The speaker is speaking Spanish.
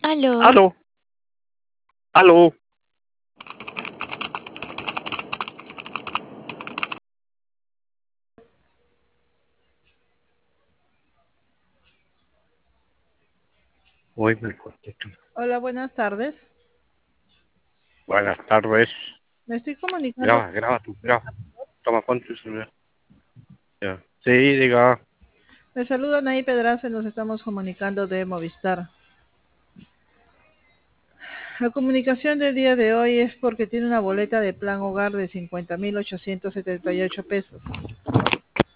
Aló, Aló, aló. Hoy me contesto. hola, buenas tardes. Buenas tardes. Me estoy comunicando. Graba tú, graba. Toma, pon tu celular. Ya. Sí, diga. Me saluda Nay Pedraza y nos estamos comunicando de Movistar. La comunicación del día de hoy es porque tiene una boleta de plan hogar de 50.878 pesos.